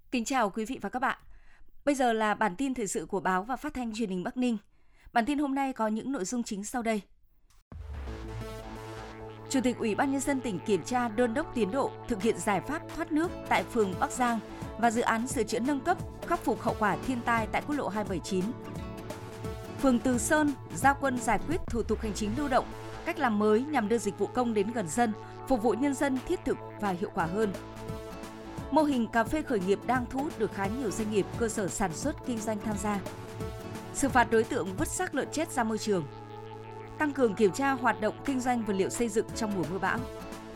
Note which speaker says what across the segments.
Speaker 1: Kính chào quý vị và các bạn. Bây giờ là bản tin thời sự của báo và phát thanh truyền hình Bắc Ninh. Bản tin hôm nay có những nội dung chính sau đây. Chủ tịch Ủy ban Nhân dân tỉnh kiểm tra đôn đốc tiến độ thực hiện giải pháp thoát nước tại phường Bắc Giang và dự án sửa chữa nâng cấp, khắc phục hậu quả thiên tai tại quốc lộ 279. Phường Từ Sơn giao quân giải quyết thủ tục hành chính lưu động, cách làm mới nhằm đưa dịch vụ công đến gần dân, phục vụ nhân dân thiết thực và hiệu quả hơn. Mô hình cà phê khởi nghiệp đang thu hút được khá nhiều doanh nghiệp, cơ sở sản xuất kinh doanh tham gia. Xử phạt đối tượng vứt xác lợn chết ra môi trường. Tăng cường kiểm tra hoạt động kinh doanh vật liệu xây dựng trong mùa mưa bão.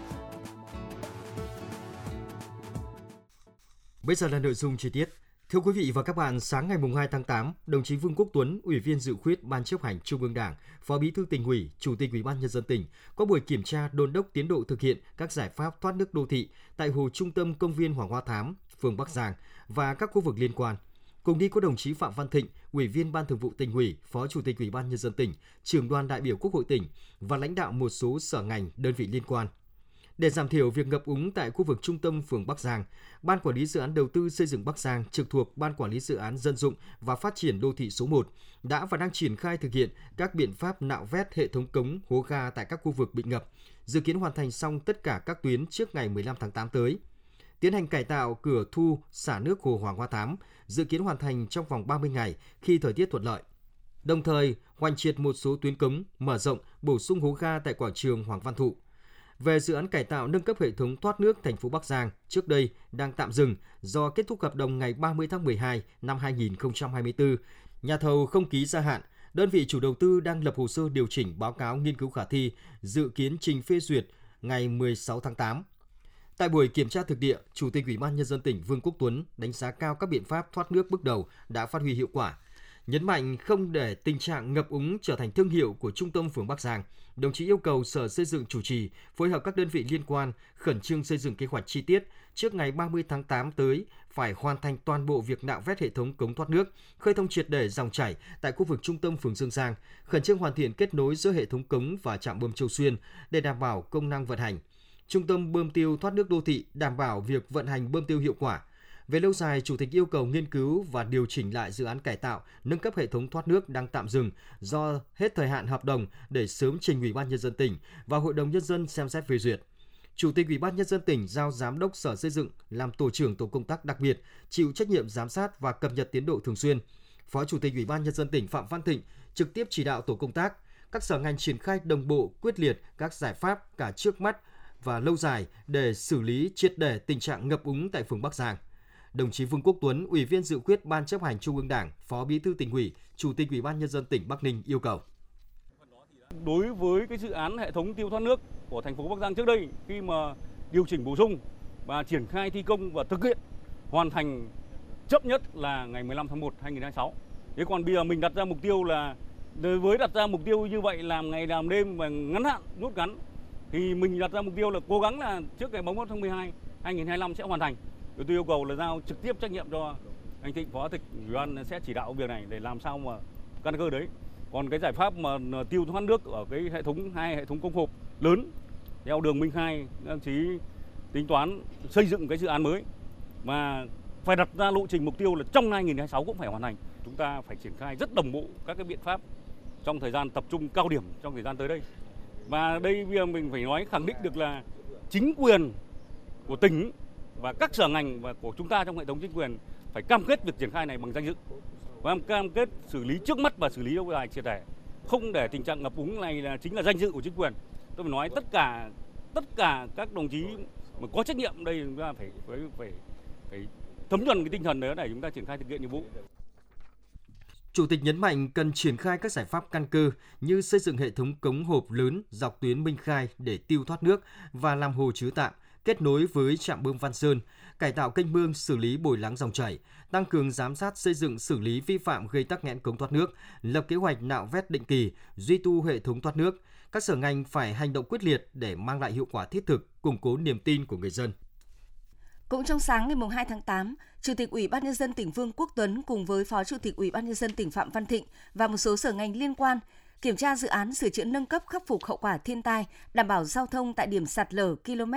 Speaker 2: Bây giờ là nội dung chi tiết. Thưa quý vị và các bạn, sáng ngày 2 tháng 8, đồng chí Vương Quốc Tuấn, Ủy viên Dự khuyết Ban Chấp hành Trung ương Đảng, Phó Bí thư Tỉnh ủy, Chủ tịch Ủy ban Nhân dân tỉnh có buổi kiểm tra đôn đốc tiến độ thực hiện các giải pháp thoát nước đô thị tại hồ trung tâm công viên Hoàng Hoa Thám, phường Bắc Giang và các khu vực liên quan. Cùng đi có đồng chí Phạm Văn Thịnh, Ủy viên Ban Thường vụ Tỉnh ủy, Phó Chủ tịch Ủy ban Nhân dân tỉnh, Trưởng đoàn đại biểu Quốc hội tỉnh và lãnh đạo một số sở ngành, đơn vị liên quan. Để giảm thiểu việc ngập úng tại khu vực trung tâm phường Bắc Giang, Ban Quản lý Dự án Đầu tư xây dựng Bắc Giang trực thuộc Ban Quản lý Dự án Dân dụng và Phát triển Đô thị số 1 đã và đang triển khai thực hiện các biện pháp nạo vét hệ thống cống hố ga tại các khu vực bị ngập, dự kiến hoàn thành xong tất cả các tuyến trước ngày 15 tháng 8 tới. Tiến hành cải tạo cửa thu xả nước hồ Hoàng Hoa Thám, dự kiến hoàn thành trong vòng 30 ngày khi thời tiết thuận lợi. Đồng thời, hoành triệt một số tuyến cống, mở rộng, bổ sung hố ga tại quảng trường Hoàng Văn Thụ. Về dự án cải tạo nâng cấp hệ thống thoát nước thành phố Bắc Giang, trước đây đang tạm dừng do kết thúc hợp đồng ngày 30 tháng 12 năm 2024, nhà thầu không ký gia hạn, đơn vị chủ đầu tư đang lập hồ sơ điều chỉnh báo cáo nghiên cứu khả thi, dự kiến trình phê duyệt ngày 16 tháng 8. Tại buổi kiểm tra thực địa, Chủ tịch Ủy ban Nhân dân tỉnh Vương Quốc Tuấn đánh giá cao các biện pháp thoát nước bước đầu đã phát huy hiệu quả. Nhấn mạnh không để tình trạng ngập úng trở thành thương hiệu của trung tâm phường Bắc Giang, đồng chí yêu cầu Sở Xây dựng chủ trì, phối hợp các đơn vị liên quan khẩn trương xây dựng kế hoạch chi tiết trước ngày 30 tháng 8 tới phải hoàn thành toàn bộ việc nạo vét hệ thống cống thoát nước, khơi thông triệt để dòng chảy tại khu vực trung tâm phường Dương Giang, khẩn trương hoàn thiện kết nối giữa hệ thống cống và trạm bơm Châu Xuyên để đảm bảo công năng vận hành. Trung tâm bơm tiêu thoát nước đô thị đảm bảo việc vận hành bơm tiêu hiệu quả. Về lâu dài, Chủ tịch yêu cầu nghiên cứu và điều chỉnh lại dự án cải tạo, nâng cấp hệ thống thoát nước đang tạm dừng do hết thời hạn hợp đồng để sớm trình Ủy ban Nhân dân tỉnh và Hội đồng Nhân dân xem xét phê duyệt. Chủ tịch Ủy ban Nhân dân tỉnh giao Giám đốc Sở Xây dựng làm tổ trưởng tổ công tác đặc biệt, chịu trách nhiệm giám sát và cập nhật tiến độ thường xuyên. Phó Chủ tịch Ủy ban Nhân dân tỉnh Phạm Văn Thịnh trực tiếp chỉ đạo tổ công tác, các sở ngành triển khai đồng bộ, quyết liệt các giải pháp cả trước mắt và lâu dài để xử lý triệt để tình trạng ngập úng tại phường Bắc Giang. Đồng chí Vương Quốc Tuấn, Ủy viên Dự khuyết Ban Chấp hành Trung ương Đảng, Phó Bí thư Tỉnh ủy, Chủ tịch Ủy ban Nhân dân tỉnh Bắc Ninh yêu cầu.
Speaker 3: Đối với cái dự án hệ thống tiêu thoát nước của thành phố Bắc Giang trước đây, khi mà điều chỉnh bổ sung và triển khai thi công và thực hiện hoàn thành chậm nhất là ngày 15 tháng 1 2026. Thế còn bây giờ mình đặt ra mục tiêu là với đặt ra mục tiêu như vậy làm ngày làm đêm và ngắn hạn rút ngắn thì mình đặt ra mục tiêu là cố gắng là trước ngày 31 tháng 12 2025 sẽ hoàn thành. Tôi yêu cầu là giao trực tiếp trách nhiệm cho anh Thịnh, Phó Chủ tịch Ủy ban sẽ chỉ đạo việc này để làm sao mà căn cơ đấy. Còn cái giải pháp mà tiêu thoát nước ở cái hai hệ thống công hộp lớn theo đường Minh Khai, các chí tính toán xây dựng cái dự án mới mà phải đặt ra lộ trình mục tiêu là trong 2026 cũng phải hoàn thành. Chúng ta phải triển khai rất đồng bộ các cái biện pháp trong thời gian tập trung cao điểm trong thời gian tới đây. Và đây bây giờ mình phải nói khẳng định được là chính quyền của tỉnh và các sở ngành và của chúng ta trong hệ thống chính quyền phải cam kết việc triển khai này bằng danh dự và cam kết xử lý trước mắt và xử lý lâu dài triệt để, không để tình trạng ngập úng này là chính là danh dự của chính quyền. Tôi phải nói tất cả các đồng chí mà có trách nhiệm đây chúng ta phải thấm nhuần cái tinh thần đấy để chúng ta triển khai thực hiện nhiệm vụ.
Speaker 2: Chủ tịch nhấn mạnh cần triển khai các giải pháp căn cơ như xây dựng hệ thống cống hộp lớn dọc tuyến Minh Khai để tiêu thoát nước và làm hồ chứa tạm, kết nối với trạm bơm Văn Sơn, cải tạo kênh mương xử lý bồi lắng dòng chảy, tăng cường giám sát xây dựng xử lý vi phạm gây tắc nghẽn cống thoát nước, lập kế hoạch nạo vét định kỳ, duy tu hệ thống thoát nước. Các sở ngành phải hành động quyết liệt để mang lại hiệu quả thiết thực, củng cố niềm tin của người dân.
Speaker 1: Cũng trong sáng ngày 2 tháng 8, Chủ tịch Ủy ban Nhân dân tỉnh Vương Quốc Tuấn cùng với Phó Chủ tịch Ủy ban Nhân dân tỉnh Phạm Văn Thịnh và một số sở ngành liên quan kiểm tra dự án sửa chữa nâng cấp khắc phục hậu quả thiên tai, đảm bảo giao thông tại điểm sạt lở km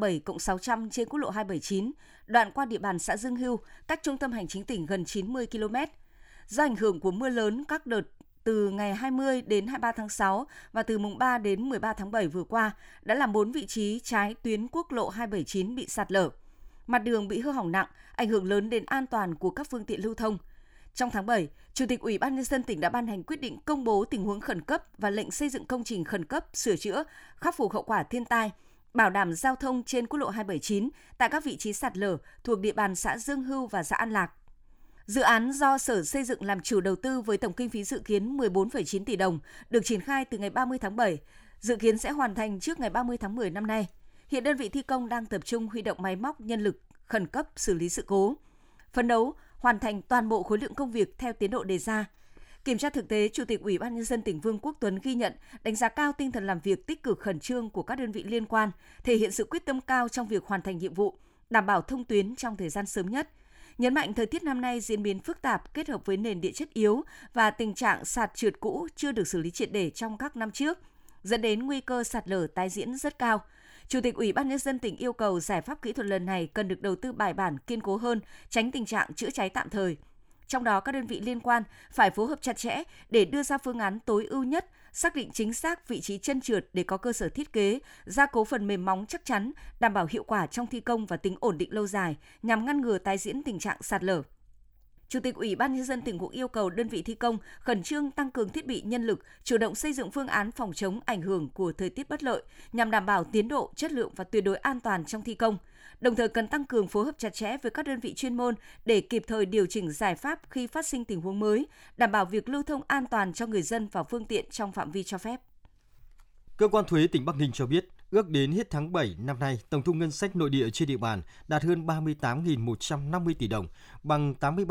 Speaker 1: 37+600 trên quốc lộ 279, đoạn qua địa bàn xã Dương Hưu, cách trung tâm hành chính tỉnh gần 90 km. Do ảnh hưởng của mưa lớn các đợt từ ngày 20 đến 23 tháng 6 và từ mùng 3 đến 13 tháng 7 vừa qua đã làm 4 vị trí trái tuyến quốc lộ 279 bị sạt lở. Mặt đường bị hư hỏng nặng, ảnh hưởng lớn đến an toàn của các phương tiện lưu thông. Trong tháng 7, Chủ tịch Ủy ban Nhân dân tỉnh đã ban hành quyết định công bố tình huống khẩn cấp và lệnh xây dựng công trình khẩn cấp sửa chữa, khắc phục hậu quả thiên tai, bảo đảm giao thông trên quốc lộ 279 tại các vị trí sạt lở thuộc địa bàn xã Dương Hưu và xã An Lạc. Dự án do Sở Xây dựng làm chủ đầu tư với tổng kinh phí dự kiến 14,9 tỷ đồng, được triển khai từ ngày 30 tháng 7, dự kiến sẽ hoàn thành trước ngày 30 tháng 10 năm nay. Hiện đơn vị thi công đang tập trung huy động máy móc, nhân lực khẩn cấp xử lý sự cố. Phấn đấu hoàn thành toàn bộ khối lượng công việc theo tiến độ đề ra. Kiểm tra thực tế, Chủ tịch Ủy ban Nhân dân tỉnh Vương Quốc Tuấn ghi nhận, đánh giá cao tinh thần làm việc tích cực khẩn trương của các đơn vị liên quan, thể hiện sự quyết tâm cao trong việc hoàn thành nhiệm vụ, đảm bảo thông tuyến trong thời gian sớm nhất. Nhấn mạnh thời tiết năm nay diễn biến phức tạp kết hợp với nền địa chất yếu và tình trạng sạt trượt cũ chưa được xử lý triệt để trong các năm trước, dẫn đến nguy cơ sạt lở tái diễn rất cao. Chủ tịch Ủy ban Nhân dân tỉnh yêu cầu giải pháp kỹ thuật lần này cần được đầu tư bài bản, kiên cố hơn, tránh tình trạng chữa cháy tạm thời. Trong đó, các đơn vị liên quan phải phối hợp chặt chẽ để đưa ra phương án tối ưu nhất, xác định chính xác vị trí chân trượt để có cơ sở thiết kế, gia cố phần mềm móng chắc chắn, đảm bảo hiệu quả trong thi công và tính ổn định lâu dài nhằm ngăn ngừa tái diễn tình trạng sạt lở. Chủ tịch Ủy ban Nhân dân tỉnh cũng yêu cầu đơn vị thi công khẩn trương tăng cường thiết bị nhân lực, chủ động xây dựng phương án phòng chống ảnh hưởng của thời tiết bất lợi nhằm đảm bảo tiến độ, chất lượng và tuyệt đối an toàn trong thi công. Đồng thời cần tăng cường phối hợp chặt chẽ với các đơn vị chuyên môn để kịp thời điều chỉnh giải pháp khi phát sinh tình huống mới, đảm bảo việc lưu thông an toàn cho người dân và phương tiện trong phạm vi cho phép.
Speaker 2: Cơ quan thuế tỉnh Bắc Ninh cho biết, ước đến hết tháng 7 năm nay, tổng thu ngân sách nội địa trên địa bàn đạt hơn 38.150 tỷ đồng, bằng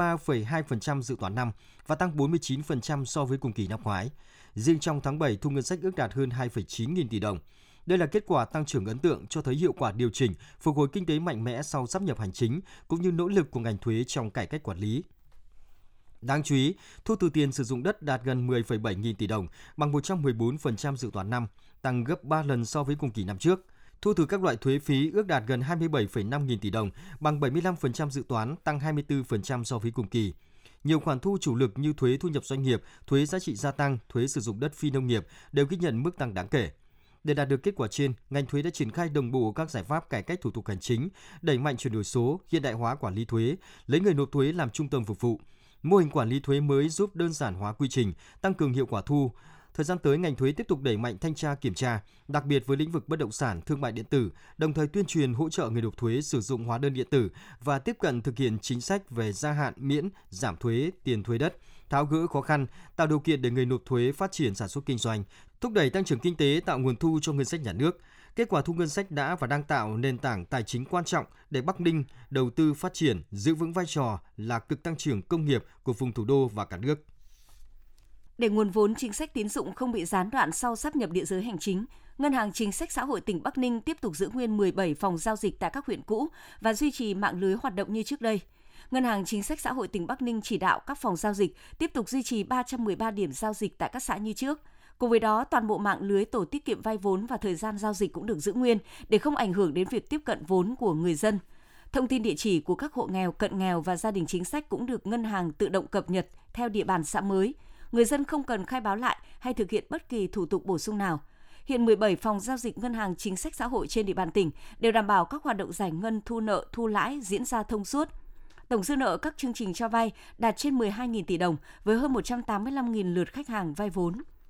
Speaker 2: 83,2% dự toán năm và tăng 49% so với cùng kỳ năm ngoái. Riêng trong tháng 7, thu ngân sách ước đạt hơn 2,9 nghìn tỷ đồng. Đây là kết quả tăng trưởng ấn tượng cho thấy hiệu quả điều chỉnh, phục hồi kinh tế mạnh mẽ sau sáp nhập hành chính, cũng như nỗ lực của ngành thuế trong cải cách quản lý. Đáng chú ý, thu từ tiền sử dụng đất đạt gần 10,7 nghìn tỷ đồng, bằng 114% dự toán năm, tăng gấp 3 lần so với cùng kỳ năm trước. Thu từ các loại thuế phí ước đạt gần 27,5 nghìn tỷ đồng, bằng 75% dự toán, tăng 24% so với cùng kỳ. Nhiều khoản thu chủ lực như thuế thu nhập doanh nghiệp, thuế giá trị gia tăng, thuế sử dụng đất phi nông nghiệp đều ghi nhận mức tăng đáng kể. Để đạt được kết quả trên, ngành thuế đã triển khai đồng bộ các giải pháp cải cách thủ tục hành chính, đẩy mạnh chuyển đổi số, hiện đại hóa quản lý thuế, lấy người nộp thuế làm trung tâm phục vụ. Mô hình quản lý thuế mới giúp đơn giản hóa quy trình, tăng cường hiệu quả thu. Thời gian tới, ngành thuế tiếp tục đẩy mạnh thanh tra kiểm tra, đặc biệt với lĩnh vực bất động sản, thương mại điện tử, đồng thời tuyên truyền hỗ trợ người nộp thuế sử dụng hóa đơn điện tử và tiếp cận thực hiện chính sách về gia hạn, miễn, giảm thuế, tiền thuế đất, tháo gỡ khó khăn, tạo điều kiện để người nộp thuế phát triển sản xuất kinh doanh, thúc đẩy tăng trưởng kinh tế, tạo nguồn thu cho ngân sách nhà nước. Kết quả thu ngân sách đã và đang tạo nền tảng tài chính quan trọng để Bắc Ninh đầu tư phát triển, giữ vững vai trò là cực tăng trưởng công nghiệp của vùng thủ đô và cả nước.
Speaker 1: Để nguồn vốn chính sách tín dụng không bị gián đoạn sau sáp nhập địa giới hành chính, Ngân hàng Chính sách Xã hội tỉnh Bắc Ninh tiếp tục giữ nguyên 17 phòng giao dịch tại các huyện cũ và duy trì mạng lưới hoạt động như trước đây. Ngân hàng Chính sách Xã hội tỉnh Bắc Ninh chỉ đạo các phòng giao dịch tiếp tục duy trì 313 điểm giao dịch tại các xã như trước. Cùng với đó, toàn bộ mạng lưới tổ tiết kiệm vay vốn và thời gian giao dịch cũng được giữ nguyên để không ảnh hưởng đến việc tiếp cận vốn của người dân. Thông tin địa chỉ của các hộ nghèo, cận nghèo và gia đình chính sách cũng được ngân hàng tự động cập nhật theo địa bàn xã mới. Người dân không cần khai báo lại hay thực hiện bất kỳ thủ tục bổ sung nào. Hiện 17 phòng giao dịch Ngân hàng Chính sách Xã hội trên địa bàn tỉnh đều đảm bảo các hoạt động giải ngân, thu nợ, thu lãi diễn ra thông suốt. Tổng dư nợ các chương trình cho vay đạt trên 12.000 tỷ đồng với hơn 185.000 lượt khách hàng vay vốn.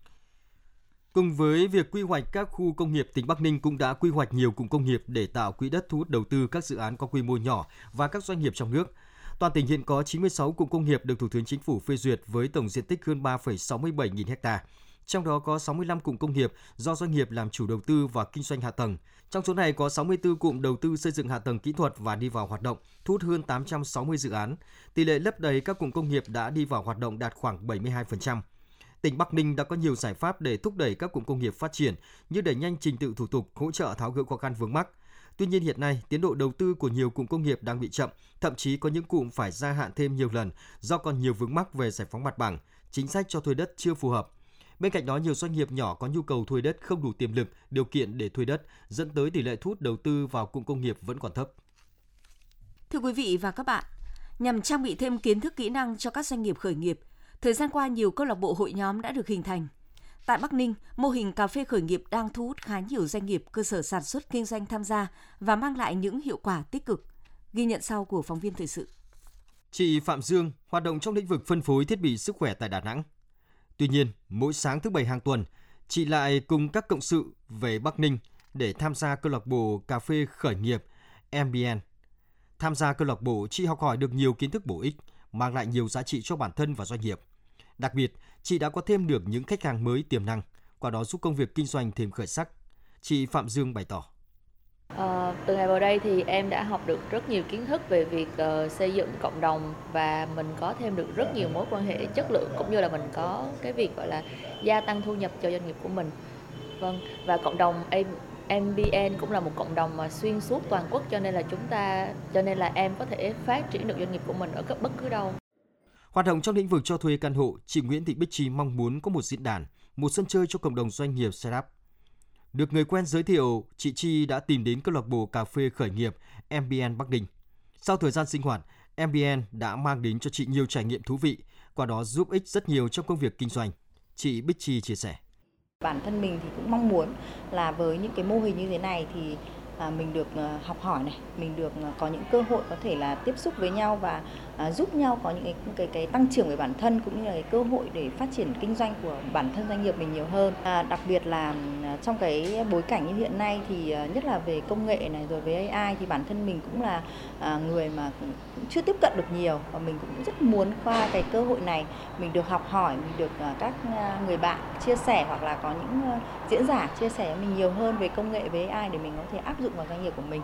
Speaker 2: Cùng với việc quy hoạch các khu công nghiệp, tỉnh Bắc Ninh cũng đã quy hoạch nhiều cụm công nghiệp để tạo quỹ đất thu hút đầu tư các dự án có quy mô nhỏ và các doanh nghiệp trong nước. Toàn tỉnh hiện có 96 cụm công nghiệp được Thủ tướng Chính phủ phê duyệt với tổng diện tích hơn 3,67 nghìn ha. Trong đó có 65 cụm công nghiệp do doanh nghiệp làm chủ đầu tư và kinh doanh hạ tầng. Trong số này có 64 cụm đầu tư xây dựng hạ tầng kỹ thuật và đi vào hoạt động, thu hút hơn 860 dự án. Tỷ lệ lấp đầy các cụm công nghiệp đã đi vào hoạt động đạt khoảng 72%. Tỉnh Bắc Ninh đã có nhiều giải pháp để thúc đẩy các cụm công nghiệp phát triển như đẩy nhanh trình tự thủ tục, hỗ trợ tháo gỡ khó khăn vướng mắc. Tuy nhiên hiện nay, tiến độ đầu tư của nhiều cụm công nghiệp đang bị chậm, thậm chí có những cụm phải gia hạn thêm nhiều lần do còn nhiều vướng mắc về giải phóng mặt bằng, chính sách cho thuê đất chưa phù hợp. Bên cạnh đó, nhiều doanh nghiệp nhỏ có nhu cầu thuê đất không đủ tiềm lực, điều kiện để thuê đất, dẫn tới tỷ lệ thu hút đầu tư vào cụm công nghiệp vẫn còn thấp.
Speaker 1: Thưa quý vị và các bạn, nhằm trang bị thêm kiến thức kỹ năng cho các doanh nghiệp khởi nghiệp, thời gian qua nhiều câu lạc bộ hội nhóm đã được hình thành. Tại Bắc Ninh, mô hình cà phê khởi nghiệp đang thu hút khá nhiều doanh nghiệp cơ sở sản xuất kinh doanh tham gia và mang lại những hiệu quả tích cực. Ghi nhận sau của phóng viên thời sự.
Speaker 2: Chị Phạm Dương hoạt động trong lĩnh vực phân phối thiết bị sức khỏe tại Đà Nẵng. Tuy nhiên, mỗi sáng thứ Bảy hàng tuần, chị lại cùng các cộng sự về Bắc Ninh để tham gia câu lạc bộ cà phê khởi nghiệp MBN. Tham gia câu lạc bộ, chị học hỏi được nhiều kiến thức bổ ích, mang lại nhiều giá trị cho bản thân và doanh nghiệp. Đặc biệt, chị đã có thêm được những khách hàng mới tiềm năng, qua đó giúp công việc kinh doanh thêm khởi sắc. Chị Phạm Dương bày tỏ.
Speaker 4: Từ ngày vào đây thì em đã học được rất nhiều kiến thức về việc xây dựng cộng đồng và mình có thêm được rất nhiều mối quan hệ chất lượng, cũng như là mình có cái việc gọi là gia tăng thu nhập cho doanh nghiệp của mình. Vâng, và cộng đồng MBN cũng là một cộng đồng mà xuyên suốt toàn quốc, cho nên là em có thể phát triển được doanh nghiệp của mình ở bất cứ đâu.
Speaker 2: Hoạt động trong lĩnh vực cho thuê căn hộ, chị Nguyễn Thị Bích Chi mong muốn có một diễn đàn, một sân chơi cho cộng đồng doanh nghiệp startup. Được người quen giới thiệu, chị Chi đã tìm đến câu lạc bộ cà phê khởi nghiệp MBN Bắc Ninh. Sau thời gian sinh hoạt, MBN đã mang đến cho chị nhiều trải nghiệm thú vị, qua đó giúp ích rất nhiều trong công việc kinh doanh. Chị Bích Chi chia sẻ.
Speaker 5: Bản thân mình thì cũng mong muốn là với những cái mô hình như thế này thì mình được học hỏi này, mình được có những cơ hội có thể là tiếp xúc với nhau và giúp nhau có những cái tăng trưởng về bản thân, cũng như là cái cơ hội để phát triển kinh doanh của bản thân doanh nghiệp mình nhiều hơn. Đặc biệt là trong cái bối cảnh như hiện nay thì nhất là về công nghệ này rồi với AI thì bản thân mình cũng là người mà cũng chưa tiếp cận được nhiều, và mình cũng rất muốn qua cái cơ hội này mình được học hỏi, mình được các người bạn chia sẻ hoặc là có những diễn giả chia sẻ cho mình nhiều hơn về công nghệ với AI để mình có thể áp dụng vào doanh nghiệp của mình.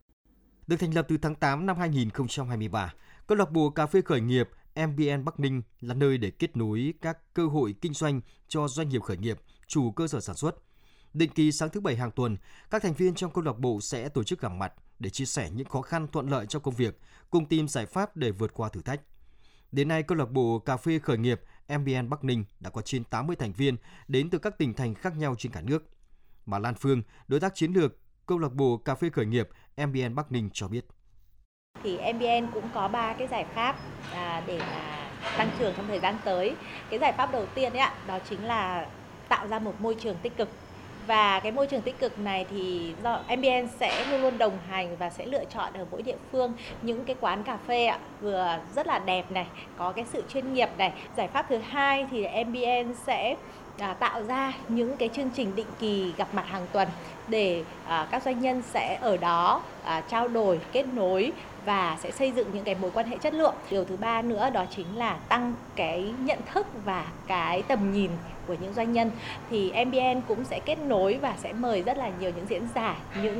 Speaker 2: Được thành lập từ tháng 8 năm 2023, câu lạc bộ cà phê khởi nghiệp MBN Bắc Ninh là nơi để kết nối các cơ hội kinh doanh cho doanh nghiệp khởi nghiệp, chủ cơ sở sản xuất. Định kỳ sáng thứ Bảy hàng tuần, các thành viên trong câu lạc bộ sẽ tổ chức gặp mặt để chia sẻ những khó khăn thuận lợi trong công việc, cùng tìm giải pháp để vượt qua thử thách. Đến nay, câu lạc bộ cà phê khởi nghiệp MBN Bắc Ninh đã có trên 80 thành viên đến từ các tỉnh thành khác nhau trên cả nước. Bà Lan Phương, đối tác chiến lược câu lạc bộ cà phê khởi nghiệp MBN Bắc Ninh cho biết.
Speaker 6: Thì MBN cũng có 3 cái giải pháp để mà tăng trưởng trong thời gian tới. Cái giải pháp đầu tiên ấy, đó chính là tạo ra một môi trường tích cực. Và cái môi trường tích cực này thì do MBN sẽ luôn luôn đồng hành và sẽ lựa chọn ở mỗi địa phương những cái quán cà phê vừa rất là đẹp này, có cái sự chuyên nghiệp này. Giải pháp thứ hai thì MBN sẽ tạo ra những cái chương trình định kỳ gặp mặt hàng tuần để các doanh nhân sẽ ở đó trao đổi, kết nối và sẽ xây dựng những cái mối quan hệ chất lượng. Điều thứ ba nữa đó chính là tăng cái nhận thức và cái tầm nhìn của những doanh nhân. Thì MBN cũng sẽ kết nối và sẽ mời rất là nhiều những diễn giả, những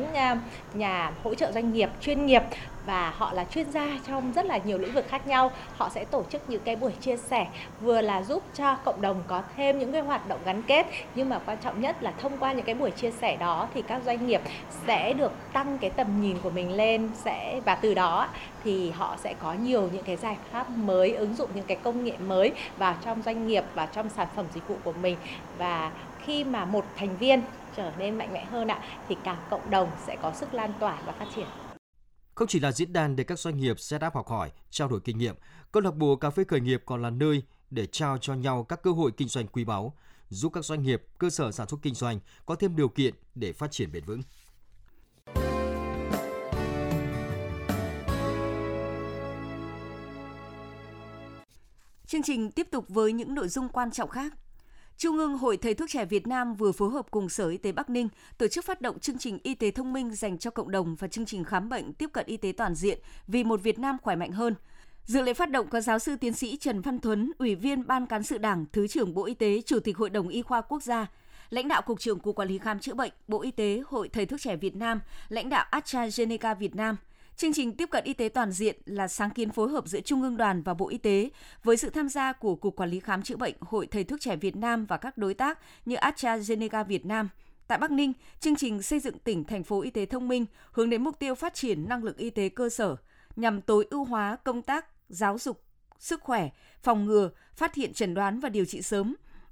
Speaker 6: nhà hỗ trợ doanh nghiệp chuyên nghiệp, và họ là chuyên gia trong rất là nhiều lĩnh vực khác nhau. Họ sẽ tổ chức những cái buổi chia sẻ vừa là giúp cho cộng đồng có thêm những cái hoạt động gắn kết, nhưng mà quan trọng nhất là thông qua những cái buổi chia sẻ đó thì các doanh nghiệp sẽ được tăng cái tầm nhìn của mình lên, và từ đó thì họ sẽ có nhiều những cái giải pháp mới, ứng dụng những cái công nghệ mới vào trong doanh nghiệp và trong sản phẩm dịch vụ của mình. Và khi mà một thành viên trở nên mạnh mẽ hơn thì cả cộng đồng sẽ có sức lan tỏa và phát triển.
Speaker 2: Không chỉ là diễn đàn để các doanh nghiệp startup học hỏi, trao đổi kinh nghiệm, câu lạc bộ cà phê khởi nghiệp còn là nơi để trao cho nhau các cơ hội kinh doanh quý báu, giúp các doanh nghiệp, cơ sở sản xuất kinh doanh có thêm điều kiện để phát triển bền vững.
Speaker 1: Chương trình tiếp tục với những nội dung quan trọng khác. Trung ương Hội Thầy thuốc trẻ Việt Nam vừa phối hợp cùng Sở Y tế Bắc Ninh tổ chức phát động chương trình y tế thông minh dành cho cộng đồng và chương trình khám bệnh tiếp cận y tế toàn diện vì một Việt Nam khỏe mạnh hơn. Dự lễ phát động có giáo sư tiến sĩ Trần Văn Thuấn, Ủy viên Ban Cán sự Đảng, Thứ trưởng Bộ Y tế, Chủ tịch Hội đồng Y khoa Quốc gia, lãnh đạo Cục trưởng Cục Quản lý Khám chữa bệnh, Bộ Y tế, Hội Thầy thuốc trẻ Việt Nam, lãnh đạo AstraZeneca Việt Nam. Chương trình tiếp cận y tế toàn diện là sáng kiến phối hợp giữa Trung ương Đoàn và Bộ Y tế với sự tham gia của Cục Quản lý Khám chữa bệnh, Hội Thầy thuốc trẻ Việt Nam và các đối tác như AstraZeneca Việt Nam. Tại Bắc Ninh, chương trình xây dựng tỉnh, thành phố y tế thông minh hướng đến mục tiêu phát triển năng lực y tế cơ sở nhằm tối ưu hóa công tác giáo dục, sức khỏe, phòng ngừa, phát hiện chẩn đoán và điều trị sớm,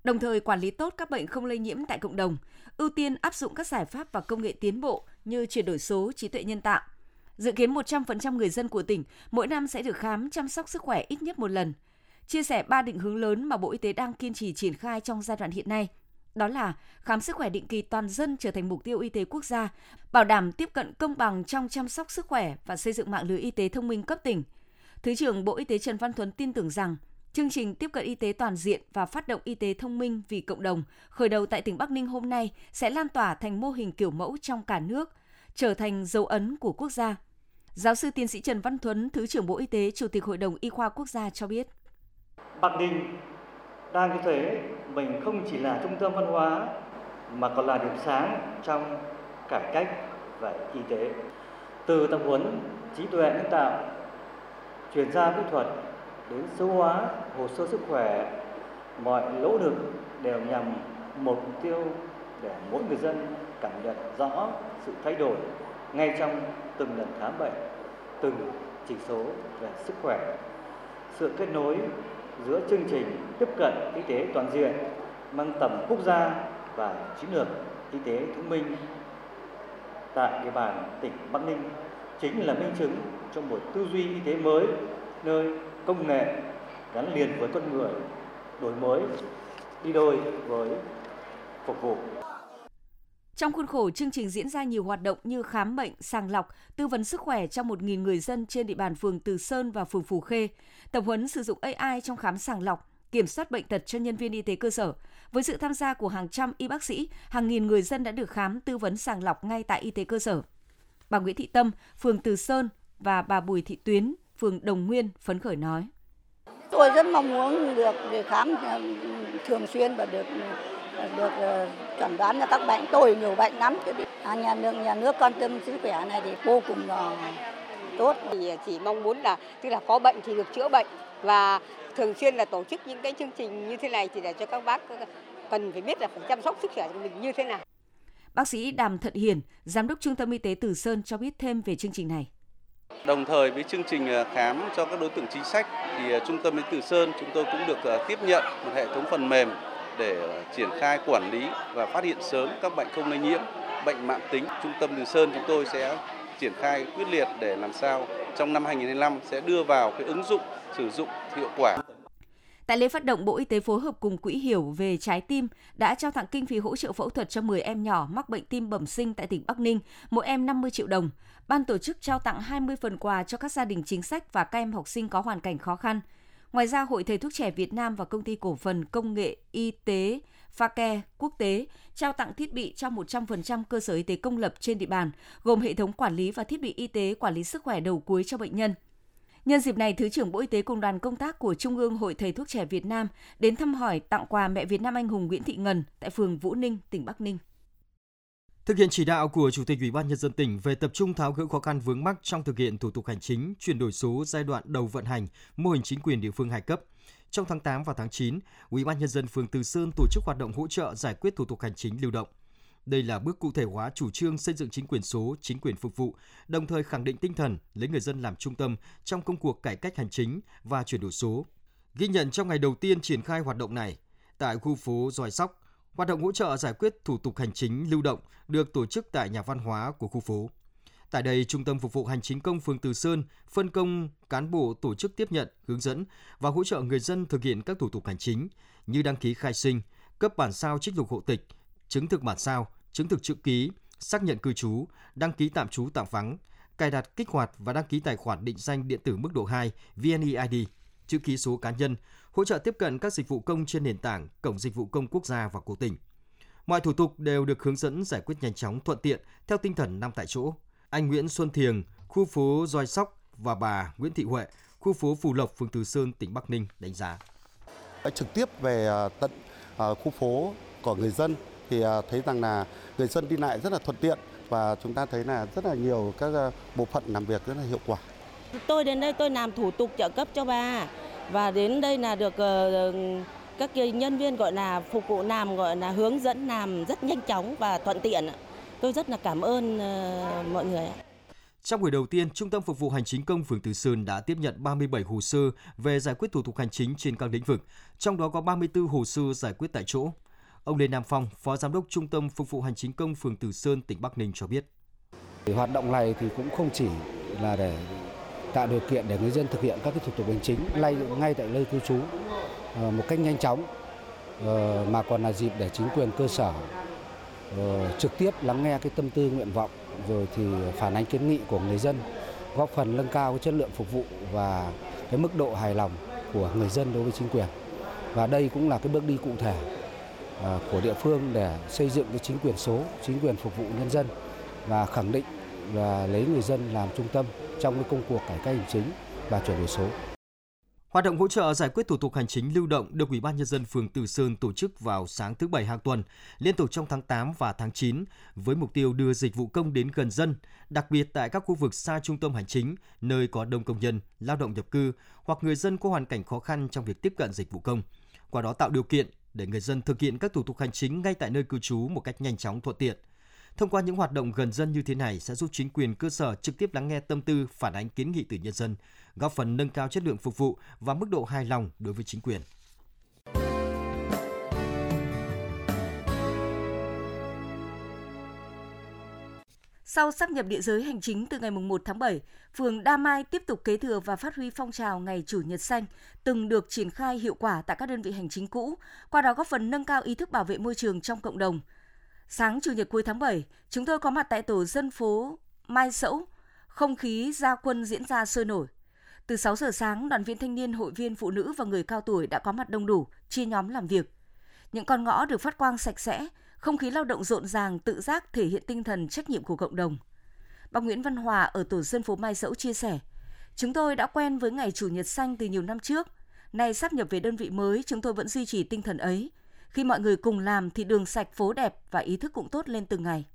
Speaker 1: đồng thời quản lý tốt các bệnh không lây nhiễm tại cộng đồng, ưu tiên áp dụng các giải pháp và công nghệ tiến bộ như chuyển đổi số, trí tuệ nhân tạo. Dự kiến 100% người dân của tỉnh mỗi năm sẽ được khám chăm sóc sức khỏe ít nhất một lần. Chia sẻ 3 định hướng lớn mà Bộ Y tế đang kiên trì triển khai trong giai đoạn hiện nay. Đó là khám sức khỏe định kỳ toàn dân trở thành mục tiêu y tế quốc gia, bảo đảm tiếp cận công bằng trong chăm sóc sức khỏe và xây dựng mạng lưới y tế thông minh cấp tỉnh. Thứ trưởng Bộ Y tế Trần Văn Thuấn tin tưởng rằng chương trình tiếp cận y tế toàn diện và phát động y tế thông minh vì cộng đồng khởi đầu tại tỉnh Bắc Ninh hôm nay sẽ lan tỏa thành mô hình kiểu mẫu trong cả nước, trở thành dấu ấn của quốc gia. Giáo sư tiến sĩ Trần Văn Thuấn, Thứ trưởng Bộ Y tế, Chủ tịch Hội đồng Y khoa Quốc gia cho biết.
Speaker 7: Bắc Ninh đang như thế, mình không chỉ là trung tâm văn hóa mà còn là điểm sáng trong cải cách về y tế. Từ tập huấn trí tuệ nhân tạo, chuyển giao kỹ thuật đến số hóa hồ sơ sức khỏe, mọi nỗ lực đều nhằm một mục tiêu để mỗi người dân cảm nhận rõ sự thay đổi ngay trong từng lần khám bệnh, từng chỉ số về sức khỏe. Sự kết nối giữa chương trình tiếp cận y tế toàn diện mang tầm quốc gia và chiến lược y tế thông minh tại địa bàn tỉnh Bắc Ninh chính là minh chứng cho một tư duy y tế mới, nơi công nghệ gắn liền với con người, đổi mới đi đôi với phục vụ.
Speaker 1: Trong khuôn khổ chương trình diễn ra nhiều hoạt động như khám bệnh, sàng lọc, tư vấn sức khỏe cho 1.000 người dân trên địa bàn phường Từ Sơn và phường Phù Khê, tập huấn sử dụng AI trong khám sàng lọc, kiểm soát bệnh tật cho nhân viên y tế cơ sở. Với sự tham gia của hàng trăm y bác sĩ, hàng nghìn người dân đã được khám, tư vấn sàng lọc ngay tại y tế cơ sở. Bà Nguyễn Thị Tâm, phường Từ Sơn và bà Bùi Thị Tuyến, phường Đồng Nguyên phấn khởi nói.
Speaker 8: Tôi rất mong muốn được khám thường xuyên và được chẩn đoán ra các bệnh. Tôi nhiều bệnh lắm. Nhà nước quan tâm sức khỏe này thì vô cùng là tốt.
Speaker 9: Thì chỉ mong muốn là tức là có bệnh thì được chữa bệnh và thường xuyên là tổ chức những cái chương trình như thế này thì để cho các bác cần phải biết là phải chăm sóc sức khỏe của mình như thế nào.
Speaker 1: Bác sĩ Đàm Thận Hiển, Giám đốc Trung tâm Y tế Từ Sơn cho biết thêm về chương trình này.
Speaker 10: Đồng thời với chương trình khám cho các đối tượng chính sách thì Trung tâm Y tế Từ Sơn chúng tôi cũng được tiếp nhận một hệ thống phần mềm để triển khai quản lý và phát hiện sớm các bệnh không lây nhiễm, bệnh mãn tính. Trung tâm Từ Sơn chúng tôi sẽ triển khai quyết liệt để làm sao trong năm 2025 sẽ đưa vào cái ứng dụng sử dụng hiệu quả.
Speaker 1: Tại lễ phát động, Bộ Y tế phối hợp cùng Quỹ Hiểu về Trái tim đã trao tặng kinh phí hỗ trợ phẫu thuật cho 10 em nhỏ mắc bệnh tim bẩm sinh tại tỉnh Bắc Ninh, mỗi em 50 triệu đồng. Ban tổ chức trao tặng 20 phần quà cho các gia đình chính sách và các em học sinh có hoàn cảnh khó khăn. Ngoài ra, Hội Thầy thuốc trẻ Việt Nam và Công ty Cổ phần Công nghệ Y tế Pha-ke Quốc tế trao tặng thiết bị cho 100% cơ sở y tế công lập trên địa bàn, gồm hệ thống quản lý và thiết bị y tế quản lý sức khỏe đầu cuối cho bệnh nhân. Nhân dịp này, Thứ trưởng Bộ Y tế cùng đoàn công tác của Trung ương Hội Thầy thuốc trẻ Việt Nam đến thăm hỏi, tặng quà mẹ Việt Nam anh hùng Nguyễn Thị Ngân tại phường Vũ Ninh, tỉnh Bắc Ninh.
Speaker 2: Thực hiện chỉ đạo của Chủ tịch Ủy ban Nhân dân tỉnh về tập trung tháo gỡ khó khăn vướng mắc trong thực hiện thủ tục hành chính, chuyển đổi số giai đoạn đầu vận hành, mô hình chính quyền địa phương 2 cấp. Trong tháng 8 và tháng 9, Ủy ban Nhân dân phường Từ Sơn tổ chức hoạt động hỗ trợ giải quyết thủ tục hành chính lưu động. Đây là bước cụ thể hóa chủ trương xây dựng chính quyền số, chính quyền phục vụ, đồng thời khẳng định tinh thần lấy người dân làm trung tâm trong công cuộc cải cách hành chính và chuyển đổi số. Ghi nhận trong ngày đầu tiên triển khai hoạt động này, tại khu phố Doi Sóc, hoạt động hỗ trợ giải quyết thủ tục hành chính lưu động được tổ chức tại nhà văn hóa của khu phố. Tại đây, Trung tâm Phục vụ Hành chính công phường Từ Sơn phân công cán bộ tổ chức tiếp nhận, hướng dẫn và hỗ trợ người dân thực hiện các thủ tục hành chính như đăng ký khai sinh, cấp bản sao trích lục hộ tịch, chứng thực bản sao, chứng thực chữ ký, xác nhận cư trú, đăng ký tạm trú tạm vắng, cài đặt, kích hoạt và đăng ký tài khoản định danh điện tử mức độ 2 VNeID, chữ ký số cá nhân, hỗ trợ tiếp cận các dịch vụ công trên nền tảng Cổng Dịch vụ Công Quốc gia và của tỉnh. Mọi thủ tục đều được hướng dẫn giải quyết nhanh chóng, thuận tiện theo tinh thần 5 tại chỗ. Anh Nguyễn Xuân Thiềng, khu phố Doi Sóc và bà Nguyễn Thị Huệ, khu phố Phù Lộc, phường Từ Sơn, tỉnh Bắc Ninh đánh giá.
Speaker 11: Trực tiếp về tận khu phố của người dân thì thấy rằng là người dân đi lại rất là thuận tiện và chúng ta thấy là rất là nhiều các bộ phận làm việc rất là hiệu quả.
Speaker 12: Tôi đến đây tôi làm thủ tục trợ cấp cho bà và đến đây là được các nhân viên gọi là phục vụ làm, gọi là hướng dẫn làm rất nhanh chóng và thuận tiện. Tôi rất là cảm ơn mọi người.
Speaker 2: Trong buổi đầu tiên, Trung tâm Phục vụ Hành chính công phường Từ Sơn đã tiếp nhận 37 hồ sơ về giải quyết thủ tục hành chính trên các lĩnh vực, trong đó có 34 hồ sơ giải quyết tại chỗ. Ông Lê Nam Phong, Phó Giám đốc Trung tâm Phục vụ Hành chính công phường Từ Sơn, tỉnh Bắc Ninh cho biết.
Speaker 13: Hoạt động này thì cũng không chỉ là để tạo điều kiện để người dân thực hiện các cái thủ tục hành chính ngay tại nơi cư trú một cách nhanh chóng, mà còn là dịp để chính quyền cơ sở trực tiếp lắng nghe cái tâm tư nguyện vọng rồi thì phản ánh kiến nghị của người dân, góp phần nâng cao cái chất lượng phục vụ và cái mức độ hài lòng của người dân đối với chính quyền. Và đây cũng là cái bước đi cụ thể của địa phương để xây dựng cái chính quyền số, chính quyền phục vụ nhân dân và khẳng định là lấy người dân làm trung tâm trong cái công cuộc cải cách hành chính và chuyển đổi số.
Speaker 2: Hoạt động hỗ trợ giải quyết thủ tục hành chính lưu động được Ủy ban Nhân dân phường Từ Sơn tổ chức vào sáng thứ Bảy hàng tuần, liên tục trong tháng 8 và tháng 9, với mục tiêu đưa dịch vụ công đến gần dân, đặc biệt tại các khu vực xa trung tâm hành chính, nơi có đông công nhân, lao động nhập cư hoặc người dân có hoàn cảnh khó khăn trong việc tiếp cận dịch vụ công. Qua đó tạo điều kiện để người dân thực hiện các thủ tục hành chính ngay tại nơi cư trú một cách nhanh chóng thuận tiện. Thông qua những hoạt động gần dân như thế này sẽ giúp chính quyền cơ sở trực tiếp lắng nghe tâm tư, phản ánh kiến nghị từ nhân dân, góp phần nâng cao chất lượng phục vụ và mức độ hài lòng đối với chính quyền.
Speaker 1: Sau sáp nhập địa giới hành chính từ ngày 1 tháng 7, phường Đa Mai tiếp tục kế thừa và phát huy phong trào Ngày Chủ nhật xanh từng được triển khai hiệu quả tại các đơn vị hành chính cũ, qua đó góp phần nâng cao ý thức bảo vệ môi trường trong cộng đồng. Sáng Chủ nhật cuối tháng 7, chúng tôi có mặt tại tổ dân phố Mai Sẫu, không khí ra quân diễn ra sôi nổi. Từ 6 giờ sáng, đoàn viên thanh niên, hội viên phụ nữ và người cao tuổi đã có mặt đông đủ, chia nhóm làm việc. Những con ngõ được phát quang sạch sẽ, không khí lao động rộn ràng, tự giác thể hiện tinh thần trách nhiệm của cộng đồng. Bà Nguyễn Văn Hòa ở tổ dân phố Mai Sẫu chia sẻ, chúng tôi đã quen với Ngày Chủ nhật xanh từ nhiều năm trước. Nay sáp nhập về đơn vị mới, chúng tôi vẫn duy trì tinh thần ấy. Khi mọi người cùng làm thì đường sạch, phố đẹp và ý thức cũng tốt lên từng ngày.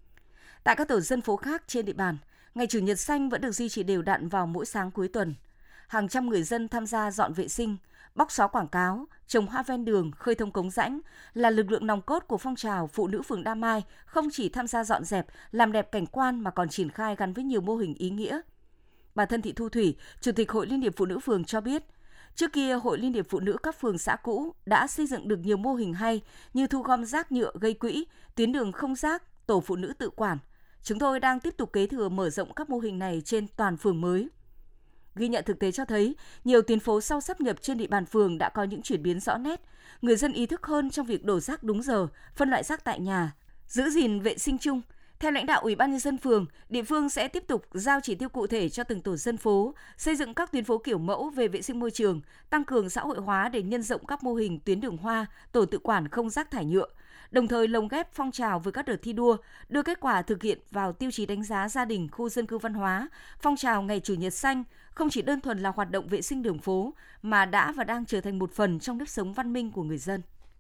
Speaker 1: Tại các tổ dân phố khác trên địa bàn, Ngày Chủ nhật xanh vẫn được duy trì đều đặn vào mỗi sáng cuối tuần. Hàng trăm người dân tham gia dọn vệ sinh, bóc xóa quảng cáo, trồng hoa ven đường, khơi thông cống rãnh là lực lượng nòng cốt của phong trào phụ nữ phường Đa Mai, không chỉ tham gia dọn dẹp, làm đẹp cảnh quan mà còn triển khai gắn với nhiều mô hình ý nghĩa. Bà Thân Thị Thu Thủy, Chủ tịch Hội Liên hiệp Phụ nữ phường cho biết, trước kia Hội Liên hiệp Phụ nữ các phường xã cũ đã xây dựng được nhiều mô hình hay như thu gom rác nhựa gây quỹ, tuyến đường không rác, tổ phụ nữ tự quản. Chúng tôi đang tiếp tục kế thừa mở rộng các mô hình này trên toàn phường mới. Ghi nhận thực tế cho thấy, nhiều tuyến phố sau sáp nhập trên địa bàn phường đã có những chuyển biến rõ nét. Người dân ý thức hơn trong việc đổ rác đúng giờ, phân loại rác tại nhà, giữ gìn vệ sinh chung. Theo lãnh đạo Ủy ban Nhân dân phường, địa phương sẽ tiếp tục giao chỉ tiêu cụ thể cho từng tổ dân phố, xây dựng các tuyến phố kiểu mẫu về vệ sinh môi trường, tăng cường xã hội hóa để nhân rộng các mô hình tuyến đường hoa, tổ tự quản không rác thải nhựa, đồng thời lồng ghép phong trào với các đợt thi đua, đưa kết quả thực hiện vào tiêu chí đánh giá gia đình, khu dân cư văn hóa. Phong trào Ngày Chủ nhật xanh không chỉ đơn thuần là hoạt động vệ sinh đường phố mà đã và đang trở thành một phần trong nếp sống văn minh của người dân.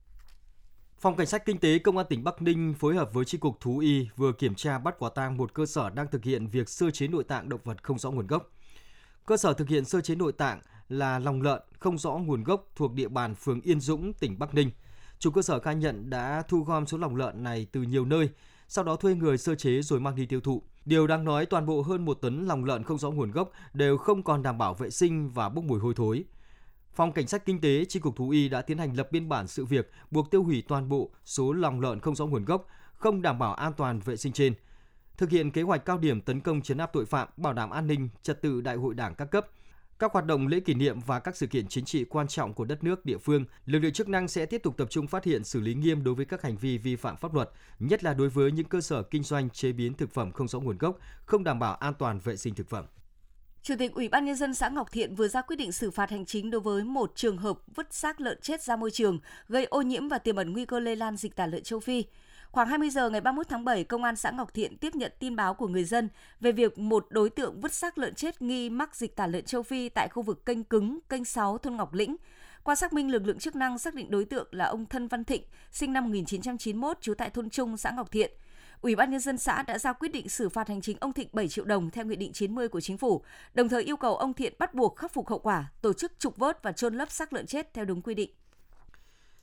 Speaker 2: Phòng Cảnh sát Kinh tế Công an tỉnh Bắc Ninh phối hợp với Chi cục Thú y vừa kiểm tra bắt quả tang một cơ sở đang thực hiện việc sơ chế nội tạng động vật không rõ nguồn gốc. Cơ sở thực hiện sơ chế nội tạng là lòng lợn không rõ nguồn gốc thuộc địa bàn phường Yên Dũng, tỉnh Bắc Ninh. Chủ cơ sở khai nhận đã thu gom số lòng lợn này từ nhiều nơi, sau đó thuê người sơ chế rồi mang đi tiêu thụ. Điều đáng nói, toàn bộ hơn 1 tấn lòng lợn không rõ nguồn gốc đều không còn đảm bảo vệ sinh và bốc mùi hôi thối. Phòng Cảnh sát Kinh tế, Chi cục Thú y đã tiến hành lập biên bản sự việc, buộc tiêu hủy toàn bộ số lòng lợn không rõ nguồn gốc, không đảm bảo an toàn vệ sinh trên. Thực hiện kế hoạch cao điểm tấn công trấn áp tội phạm, bảo đảm an ninh, trật tự Đại hội Đảng các cấp, các hoạt động lễ kỷ niệm và các sự kiện chính trị quan trọng của đất nước, địa phương, lực lượng chức năng sẽ tiếp tục tập trung phát hiện, xử lý nghiêm đối với các hành vi vi phạm pháp luật, nhất là đối với những cơ sở kinh doanh chế biến thực phẩm không rõ nguồn gốc, không đảm bảo an toàn vệ sinh thực phẩm.
Speaker 1: Chủ tịch Ủy ban Nhân dân xã Ngọc Thiện vừa ra quyết định xử phạt hành chính đối với một trường hợp vứt xác lợn chết ra môi trường, gây ô nhiễm và tiềm ẩn nguy cơ lây lan dịch tả lợn châu Phi. Khoảng 20 giờ ngày 31 tháng 7, Công an xã Ngọc Thiện tiếp nhận tin báo của người dân về việc một đối tượng vứt xác lợn chết nghi mắc dịch tả lợn châu Phi tại khu vực kênh Cứng, kênh 6, thôn Ngọc Lĩnh. Qua xác minh, lực lượng chức năng xác định đối tượng là ông Thân Văn Thịnh, sinh năm 1991, trú tại thôn Trung, xã Ngọc Thiện. Ủy ban Nhân dân xã đã ra quyết định xử phạt hành chính ông Thịnh 7 triệu đồng theo Nghị định 90 của Chính phủ, đồng thời yêu cầu ông Thiện bắt buộc khắc phục hậu quả, tổ chức trục vớt và chôn lấp xác lợn chết theo đúng quy định.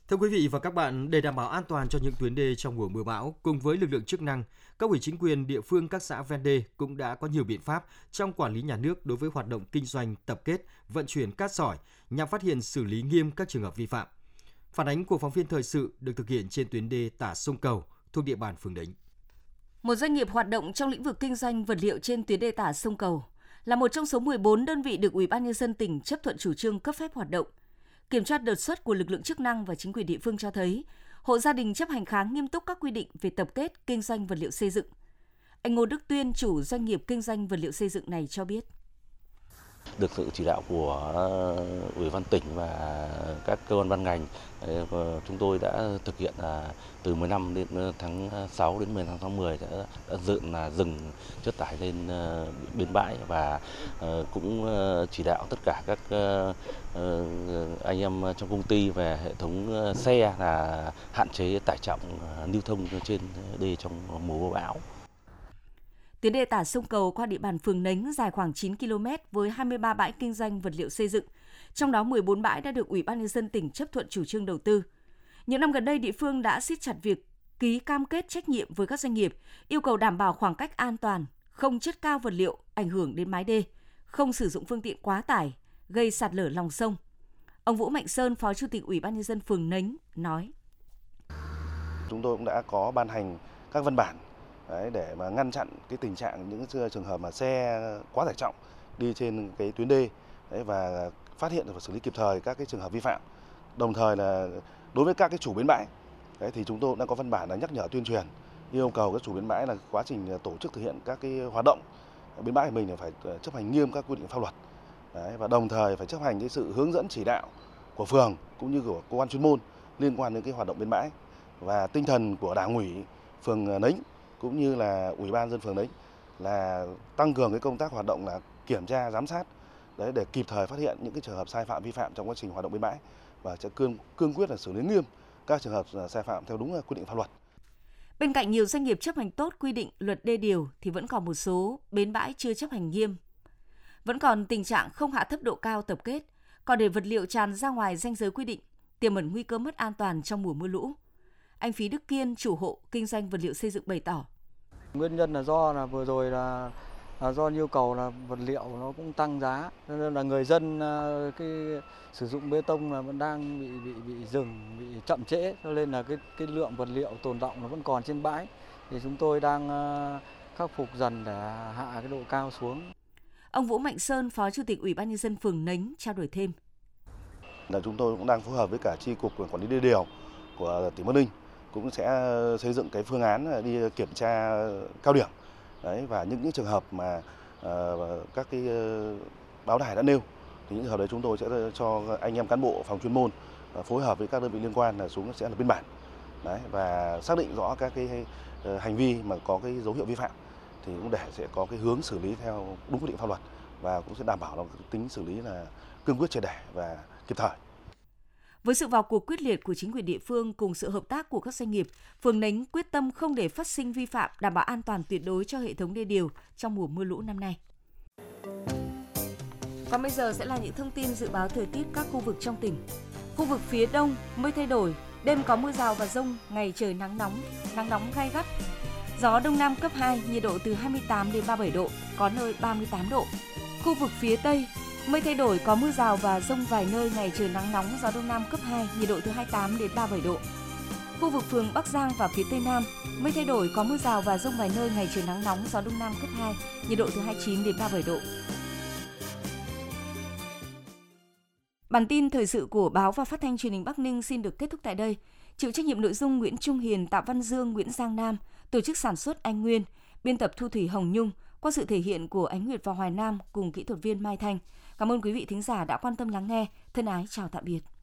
Speaker 2: Thưa quý vị và các bạn, để đảm bảo an toàn cho những tuyến đê trong mùa mưa bão, cùng với lực lượng chức năng, cấp ủy chính quyền địa phương các xã ven đê cũng đã có nhiều biện pháp trong quản lý nhà nước đối với hoạt động kinh doanh, tập kết, vận chuyển cát sỏi nhằm phát hiện xử lý nghiêm các trường hợp vi phạm. Phản ánh của phóng viên thời sự được thực hiện trên tuyến đê tả sông Cầu thuộc địa bàn phường Đỉnh.
Speaker 1: Một doanh nghiệp hoạt động trong lĩnh vực kinh doanh vật liệu trên tuyến đê tả sông Cầu là một trong số 14 đơn vị được Ủy ban nhân dân tỉnh chấp thuận chủ trương cấp phép hoạt động. Kiểm tra đột xuất của lực lượng chức năng và chính quyền địa phương cho thấy, hộ gia đình chấp hành khá nghiêm túc các quy định về tập kết kinh doanh vật liệu xây dựng. Anh Ngô Đức Tuyên, chủ doanh nghiệp kinh doanh vật liệu xây dựng này cho biết.
Speaker 14: Được sự chỉ đạo của Ủy ban tỉnh và các cơ quan ban ngành, chúng tôi đã thực hiện từ 15 đến tháng 6 đến 10 tháng 10 đã dừng chất thải lên bến bãi và cũng chỉ đạo tất cả các anh em trong công ty về hệ thống xe là hạn chế tải trọng lưu thông trên đê trong mùa mưa bão.
Speaker 1: Tuyến đê tả sông Cầu qua địa bàn phường Nánh dài khoảng 9 km với 23 bãi kinh doanh vật liệu xây dựng, trong đó 14 bãi đã được Ủy ban nhân dân tỉnh chấp thuận chủ trương đầu tư. Những năm gần đây, địa phương đã siết chặt việc ký cam kết trách nhiệm với các doanh nghiệp, yêu cầu đảm bảo khoảng cách an toàn, không chất cao vật liệu ảnh hưởng đến mái đê, không sử dụng phương tiện quá tải, gây sạt lở lòng sông. Ông Vũ Mạnh Sơn, Phó Chủ tịch Ủy ban nhân dân phường Nánh nói:
Speaker 15: Chúng tôi cũng đã có ban hành các văn bản để mà ngăn chặn cái tình trạng những trường hợp mà xe quá tải trọng đi trên cái tuyến đê và phát hiện và xử lý kịp thời các cái trường hợp vi phạm. Đồng thời là đối với các cái chủ bến bãi thì chúng tôi cũng đã có văn bản là nhắc nhở tuyên truyền, yêu cầu các chủ bến bãi là quá trình tổ chức thực hiện các cái hoạt động bến bãi của mình là phải chấp hành nghiêm các quy định pháp luật và đồng thời phải chấp hành cái sự hướng dẫn chỉ đạo của phường cũng như của cơ quan chuyên môn liên quan đến cái hoạt động bến bãi. Và tinh thần của Đảng ủy phường Nánh cũng như là Ủy ban dân phường đấy là tăng cường cái công tác hoạt động là kiểm tra giám sát để kịp thời phát hiện những cái trường hợp sai phạm vi phạm trong quá trình hoạt động bến bãi và sẽ cương quyết là xử lý nghiêm các trường hợp sai phạm theo đúng quy định pháp luật.
Speaker 1: Bên cạnh nhiều doanh nghiệp chấp hành tốt quy định luật đê điều thì vẫn còn một số bến bãi chưa chấp hành nghiêm. Vẫn còn tình trạng không hạ thấp độ cao tập kết, còn để vật liệu tràn ra ngoài ranh giới quy định, tiềm ẩn nguy cơ mất an toàn trong mùa mưa lũ. Anh Phí Đức Kiên, chủ hộ kinh doanh vật liệu xây dựng bày tỏ:
Speaker 16: Nguyên nhân là do vừa rồi là do nhu cầu là vật liệu nó cũng tăng giá, nên là người dân cái sử dụng bê tông là vẫn đang bị dừng, bị chậm trễ, cho nên là cái lượng vật liệu tồn đọng nó vẫn còn trên bãi. Thì chúng tôi đang khắc phục dần để hạ cái độ cao xuống.
Speaker 1: Ông Vũ Mạnh Sơn, Phó Chủ tịch Ủy ban nhân dân phường Nánh trao đổi thêm:
Speaker 15: Là chúng tôi cũng đang phối hợp với cả chi cục quản lý đê điều của tỉnh Bắc Ninh cũng sẽ xây dựng cái phương án đi kiểm tra cao điểm và những trường hợp mà các cái báo đài đã nêu thì những trường hợp đấy chúng tôi sẽ cho anh em cán bộ phòng chuyên môn phối hợp với các đơn vị liên quan là xuống sẽ lập biên bản và xác định rõ các cái hành vi mà có cái dấu hiệu vi phạm thì cũng để sẽ có cái hướng xử lý theo đúng quy định pháp luật và cũng sẽ đảm bảo là tính xử lý là cương quyết triệt để và kịp thời.
Speaker 1: Với sự vào cuộc quyết liệt của chính quyền địa phương cùng sự hợp tác của các doanh nghiệp, phường Nánh quyết tâm không để phát sinh vi phạm, đảm bảo an toàn tuyệt đối cho hệ thống đê điều trong mùa mưa lũ năm nay. Còn bây giờ sẽ là những thông tin dự báo thời tiết các khu vực trong tỉnh. Khu vực phía Đông, mây thay đổi, đêm có mưa rào và dông, ngày trời nắng nóng gay gắt. Gió Đông Nam cấp 2, nhiệt độ từ 28 đến 37 độ, có nơi 38 độ. Khu vực phía Tây, mây thay đổi, có mưa rào và dông vài nơi, ngày trời nắng nóng, gió Đông Nam cấp 2, nhiệt độ từ 28 đến 37 độ. Khu vực phường Bắc Giang và phía Tây Nam, mây thay đổi, có mưa rào và dông vài nơi, ngày trời nắng nóng, gió Đông Nam cấp 2, nhiệt độ từ 29 đến 37 độ. Bản tin thời sự của Báo và Phát thanh Truyền hình Bắc Ninh xin được kết thúc tại đây. Chịu trách nhiệm nội dung Nguyễn Trung Hiền, Tạ Văn Dương, Nguyễn Giang Nam, tổ chức sản xuất Anh Nguyên, biên tập Thu Thủy Hồng Nhung, qua sự thể hiện của Ánh Nguyệt và Hoài Nam cùng kỹ thuật viên Mai Thanh. Cảm ơn quý vị thính giả đã quan tâm lắng nghe. Thân ái chào tạm biệt.